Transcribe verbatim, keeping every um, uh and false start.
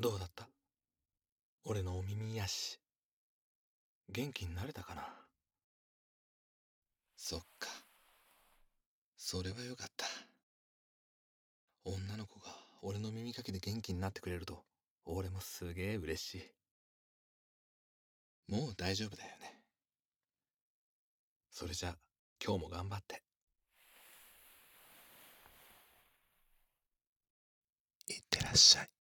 どうだった？俺のお耳癒し。元気になれたかな？ そっか。それはよかった。 女の子が俺の耳かきで元気になってくれると、俺もすげえ嬉しい。 もう大丈夫だよね。 それじゃ、今日も頑張って。 いってらっしゃい。